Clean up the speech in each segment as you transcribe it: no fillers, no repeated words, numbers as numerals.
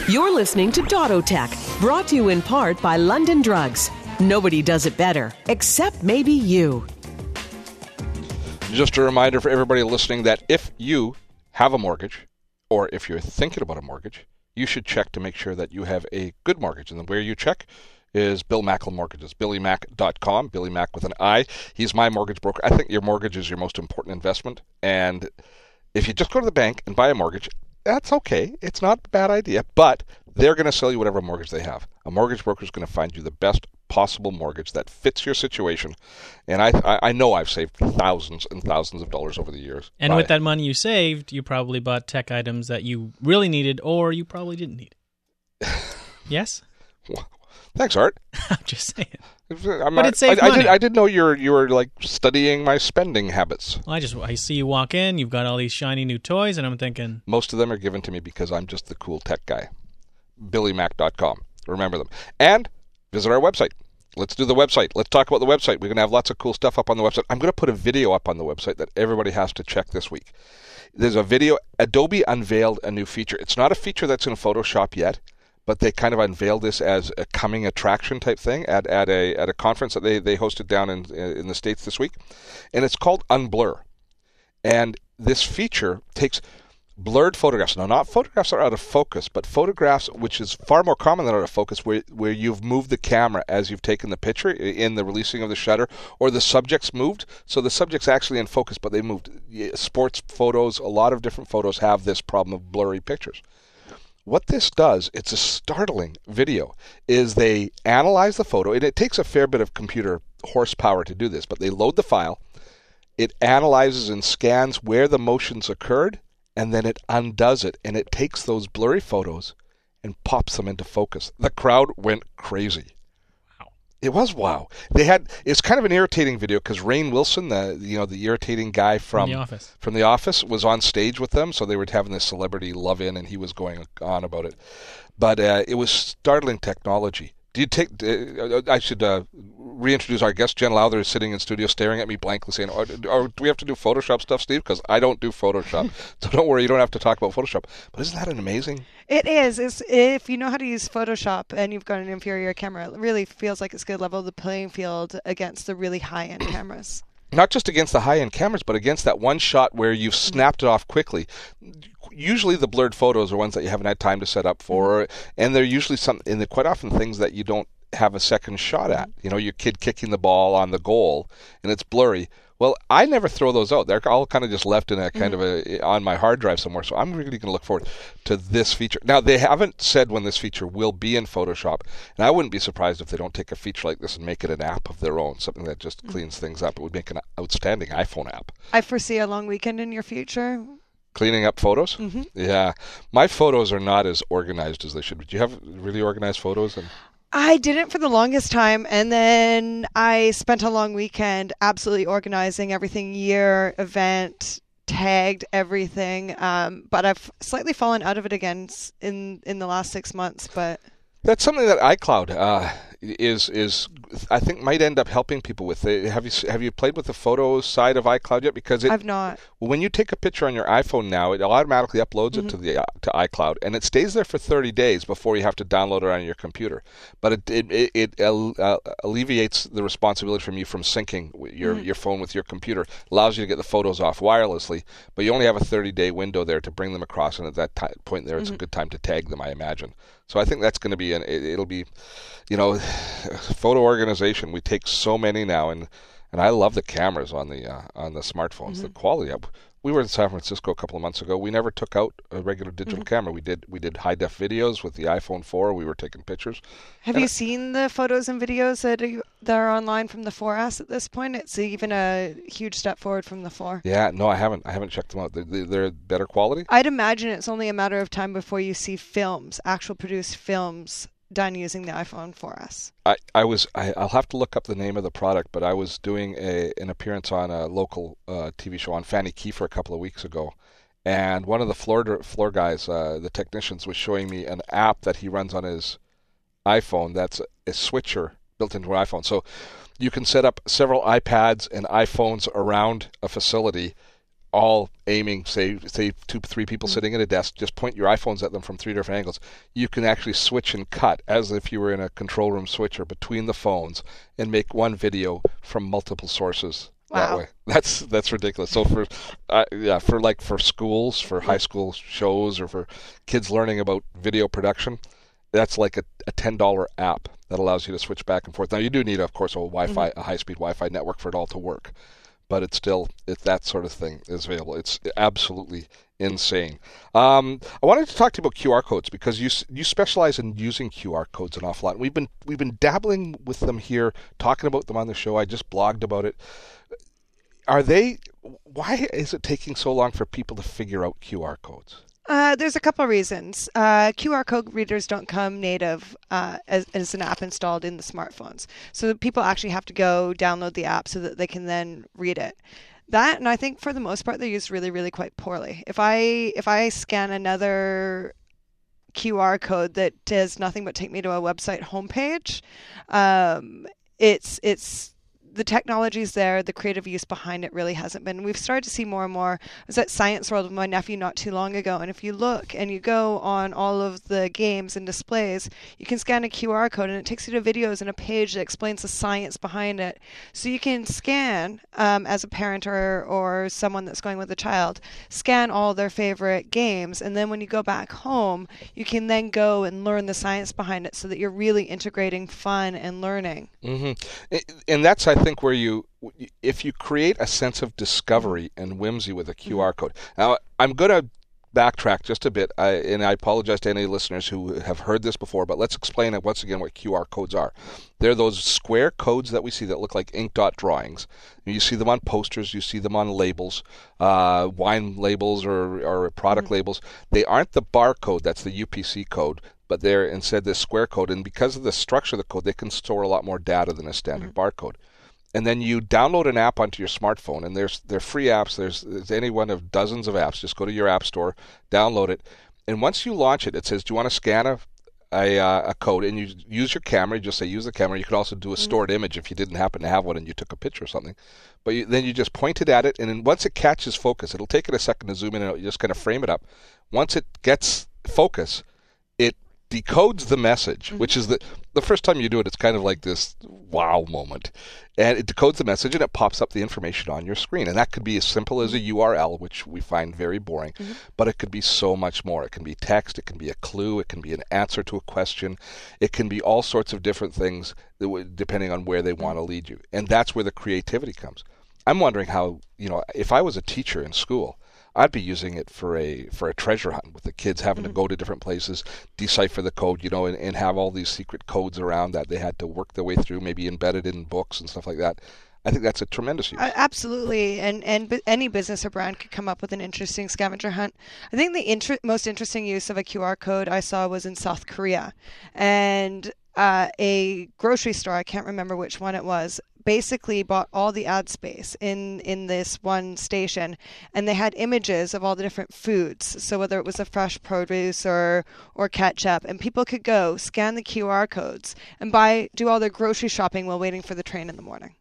You're listening to Dottotech, brought to you in part by London Drugs. Nobody does it better, except maybe you. Just a reminder for everybody listening that if you have a mortgage, or if you're thinking about a mortgage, you should check to make sure that you have a good mortgage. And where you check is Bill Macklem Mortgages, BillyMac.com, Billy Mack with an I. He's my mortgage broker. I think your mortgage is your most important investment. And if you just go to the bank and buy a mortgage, that's okay. It's not a bad idea, but they're going to sell you whatever mortgage they have. A mortgage broker is going to find you the best possible mortgage that fits your situation. And I know I've saved thousands and thousands of dollars over the years. And with that money you saved, you probably bought tech items that you really needed or you probably didn't need. Yes? Thanks, Art. I'm just saying. It saved money. I didn't know you were like studying my spending habits. Well, I see you walk in, you've got all these shiny new toys, and I'm thinking... Most of them are given to me because I'm just the cool tech guy. BillyMac.com. Remember them. And visit our website. Let's do the website. Let's talk about the website. We're going to have lots of cool stuff up on the website. I'm going to put a video up on the website that everybody has to check this week. There's a video. Adobe unveiled a new feature. It's not a feature that's in Photoshop yet, but they kind of unveiled this as a coming attraction type thing at a conference that they hosted down in the States this week. And it's called Unblur. And this feature takes blurred photographs. Now, not photographs that are out of focus, but photographs, which is far more common than out of focus, where you've moved the camera as you've taken the picture in the releasing of the shutter, or the subject's moved. So the subject's actually in focus, but they moved. Sports photos, a lot of different photos have this problem of blurry pictures. What this does, it's a startling video, is they analyze the photo, and it takes a fair bit of computer horsepower to do this, but they load the file, it analyzes and scans where the motions occurred, and then it undoes it, and it takes those blurry photos and pops them into focus. The crowd went crazy. Wow. It was wow. It's kind of an irritating video because Rainn Wilson, the irritating guy from The Office, was on stage with them, so they were having this celebrity love-in, and he was going on about it. But it was startling technology. I should reintroduce our guest. Jen Lowther is sitting in studio staring at me blankly saying, do we have to do Photoshop stuff, Steve? Because I don't do Photoshop. So don't worry, you don't have to talk about Photoshop. But isn't that an amazing? It is. If you know how to use Photoshop and you've got an inferior camera, it really feels like it's going to level the playing field against the really high-end cameras. Not just against the high-end cameras, but against that one shot where you've snapped it off quickly. Usually the blurred photos are ones that you haven't had time to set up for, and they're usually and they're quite often things that you don't have a second shot at. You know, your kid kicking the ball on the goal, and it's blurry. Well, I never throw those out. They're all kind of just left in a kind of on my hard drive somewhere. So I'm really going to look forward to this feature. Now, they haven't said when this feature will be in Photoshop, and I wouldn't be surprised if they don't take a feature like this and make it an app of their own, something that just cleans things up. It would make an outstanding iPhone app. I foresee a long weekend in your future. Cleaning up photos? Mm-hmm. Yeah. My photos are not as organized as they should be. Do you have really organized photos? I didn't for the longest time, and then I spent a long weekend absolutely organizing everything, year, event, tagged everything, but I've slightly fallen out of it again in the last 6 months. But that's something that iCloud is I think might end up helping people with. Have you played with the photo side of iCloud yet? Because I've not. Well, when you take a picture on your iPhone now, it automatically uploads it to iCloud, and it stays there for 30 days before you have to download it on your computer. But it alleviates the responsibility from you from syncing your phone with your computer. Allows you to get the photos off wirelessly, but you only have a 30-day window there to bring them across, and at that point there, it's a good time to tag them, I imagine. So I think that's going to be it'll be, photo organization. We take so many now, and I love the cameras on the smartphones. The quality of. We were in San Francisco a couple of months ago. We never took out a regular digital camera. We did high def videos with the iPhone 4. We were taking pictures. Have you seen the photos and videos that are online from the 4S at this point? It's even a huge step forward from the 4. Yeah, no, I haven't checked them out. They're better quality? I'd imagine it's only a matter of time before you see actual produced films done using the iPhone 4S. I'll have to look up the name of the product, but I was doing an appearance on a local TV show on Fanny Kiefer a couple of weeks ago, and one of the floor guys, the technicians, was showing me an app that he runs on his iPhone that's a switcher built into an iPhone. So you can set up several iPads and iPhones around a facility all aiming, say 2-3 people sitting at a desk, just point your iPhones at them from 3 different angles. You can actually switch and cut as if you were in a control room switcher between the phones and make one video from multiple sources. That way. That's ridiculous. So for schools, for high school shows, or for kids learning about video production, that's like a $10 app that allows you to switch back and forth. Now you do need, of course, a high-speed Wi-Fi network for it all to work. But it's that sort of thing is available. It's absolutely insane. I wanted to talk to you about QR codes because you specialize in using QR codes an awful lot. We've been dabbling with them here, talking about them on the show. I just blogged about it. Why is it taking so long for people to figure out QR codes? There's a couple of reasons. QR code readers don't come native as an app installed in the smartphones. So people actually have to go download the app so that they can then read it. That, and I think for the most part, they're used really, really quite poorly. If I scan another QR code that does nothing but take me to a website homepage, it's the technology's there, the creative use behind it really hasn't been. We've started to see more and more. I was at Science World with my nephew not too long ago, and if you look and you go on all of the games and displays, you can scan a QR code and it takes you to videos and a page that explains the science behind it. So you can scan, as a parent or someone that's going with a child, scan all their favorite games, and then when you go back home, you can then go and learn the science behind it so that you're really integrating fun and learning. Mm-hmm. And that's, I think, where if you create a sense of discovery and whimsy with a QR code. Now, I'm going to backtrack just a bit, and I apologize to any listeners who have heard this before, but let's explain it once again what QR codes are. They're those square codes that we see that look like ink dot drawings. You see them on posters, you see them on labels, wine labels or product labels. They aren't the barcode, that's the UPC code, but they're instead this square code, and because of the structure of the code, they can store a lot more data than a standard barcode. And then you download an app onto your smartphone, and they're free apps. There's any one of dozens of apps. Just go to your app store, download it, and once you launch it, it says, "Do you want to scan a code?" And you use your camera. You just say, "Use the camera." You could also do a stored image if you didn't happen to have one and you took a picture or something. But then you just point it at it, and then once it catches focus, it'll take it a second to zoom in, and it'll just kind of frame it up. Once it gets focus, it decodes the message, which is the first time you do it, it's kind of like this wow moment. And it decodes the message and it pops up the information on your screen. And that could be as simple as a URL, which we find very boring, but it could be so much more. It can be text, it can be a clue, it can be an answer to a question, it can be all sorts of different things depending on where they want to lead you. And that's where the creativity comes. I'm wondering how, if I was a teacher in school, I'd be using it for a treasure hunt with the kids having to go to different places, decipher the code, and have all these secret codes around that they had to work their way through, maybe embedded in books and stuff like that. I think that's a tremendous use. Absolutely, and any business or brand could come up with an interesting scavenger hunt. I think the most interesting use of a QR code I saw was in South Korea, and a grocery store, I can't remember which one it was, basically bought all the ad space in this one station, and they had images of all the different foods. So whether it was a fresh produce or ketchup, and people could go scan the QR codes and do all their grocery shopping while waiting for the train in the morning.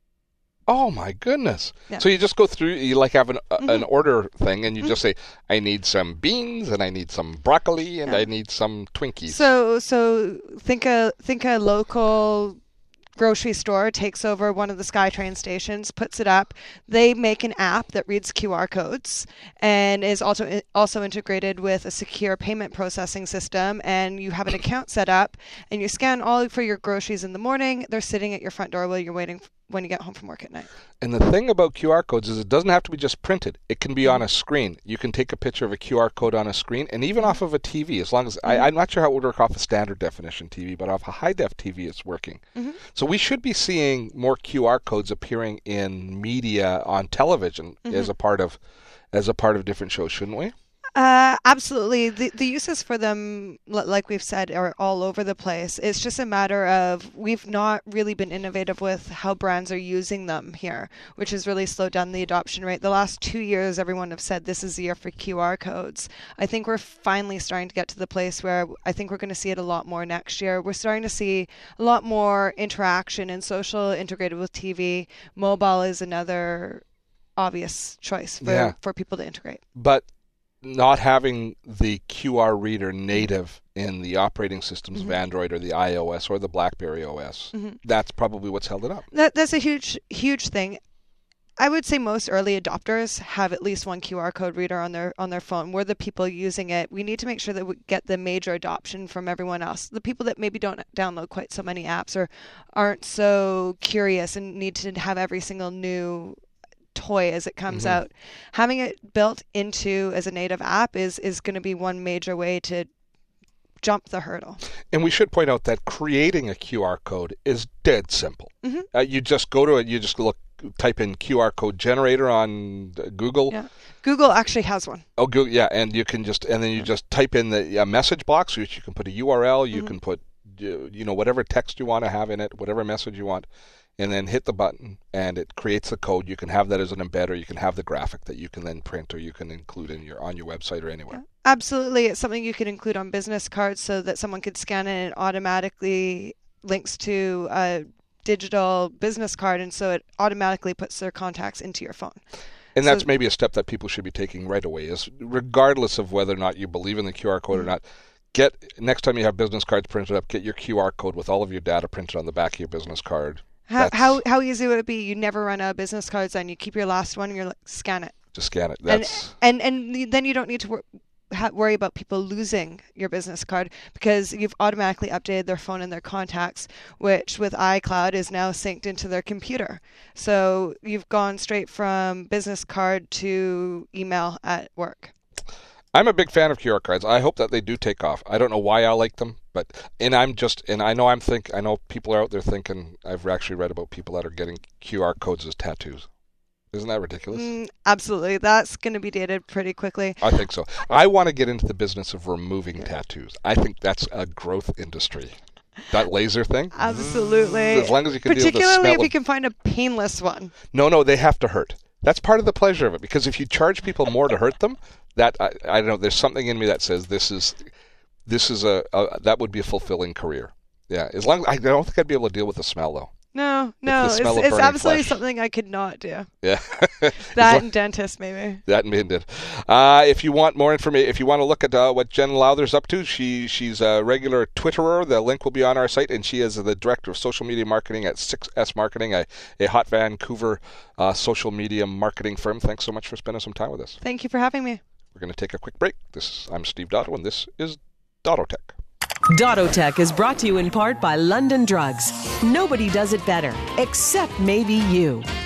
Oh my goodness! Yeah. So you just go through, you have an order thing, and you just say, "I need some beans, and I need some broccoli, and I need some Twinkies." So think a local grocery store takes over one of the SkyTrain stations, puts it up. They make an app that reads QR codes and is also integrated with a secure payment processing system. And you have an account set up, and you scan all for your groceries in the morning. They're sitting at your front door while you're waiting when you get home from work at night. And the thing about QR codes is it doesn't have to be just printed. It can be on a screen. You can take a picture of a QR code on a screen, and even off of a TV, as long as I'm not sure how it would work off a standard definition TV, but off a high def TV it's working. So we should be seeing more QR codes appearing in media on television as a part of different shows, shouldn't we? Absolutely. The uses for them, like we've said, are all over the place. It's just a matter of we've not really been innovative with how brands are using them here, which has really slowed down the adoption rate. The last 2 years, everyone have said this is the year for QR codes. I think we're finally starting to get to the place where I think we're going to see it a lot more next year. We're starting to see a lot more interaction and social integrated with TV. Mobile is another obvious choice for people to integrate. But not having the QR reader native in the operating systems of Android or the iOS or the BlackBerry OS, that's probably what's held it up. That's a huge, huge thing. I would say most early adopters have at least one QR code reader on their phone. We're the people using it. We need to make sure that we get the major adoption from everyone else. The people that maybe don't download quite so many apps or aren't so curious and need to have every single new toy as it comes out. Having it built into as a native app is going to be one major way to jump the hurdle. And we should point out that creating a QR code is dead simple. You just go to it, you just type in QR code generator on Google. Yeah. Google actually has one. Oh, Google, yeah, and you can then you just type in the message box, which you can put a URL, you can put whatever text you want to have in it, whatever message you want, and then hit the button, and it creates the code. You can have that as an embed, or you can have the graphic that you can then print, or you can include on your website or anywhere. Yeah. Absolutely, it's something you can include on business cards so that someone could scan it and it automatically links to a digital business card, and so it automatically puts their contacts into your phone. And that's maybe a step that people should be taking right away, is regardless of whether or not you believe in the QR code or not, next time you have business cards printed up, get your QR code with all of your data printed on the back of your business card. How easy would it be? You never run out of business cards, and you keep your last one, and you're like, scan it. Just scan it. And then you don't need to worry about people losing your business card because you've automatically updated their phone and their contacts, which with iCloud is now synced into their computer. So you've gone straight from business card to email at work. I'm a big fan of QR cards. I hope that they do take off. I don't know why I like them, I know people are out there thinking, I've actually read about people that are getting QR codes as tattoos. Isn't that ridiculous? Absolutely. That's going to be dated pretty quickly. I think so. I want to get into the business of removing tattoos. I think that's a growth industry. That laser thing? As long as you can deal with the smell. Particularly if you can find a painless one. No, they have to hurt. That's part of the pleasure of it, because if you charge people more to hurt them, that I don't know, there's something in me that says this is that would be a fulfilling career. Yeah, as long as I don't think I'd be able to deal with the smell though. No, it's absolutely something I could not do. Yeah. That and dentist, maybe. That and being did. If you want more information, if you want to look at what Jen Lowther's up to, she's a regular Twitterer. The link will be on our site, and she is the director of social media marketing at 6S Marketing, a hot Vancouver social media marketing firm. Thanks so much for spending some time with us. Thank you for having me. We're going to take a quick break. I'm Steve Dotto, and this is Dottotech. Dottotech is brought to you in part by London Drugs. Nobody does it better, except maybe you.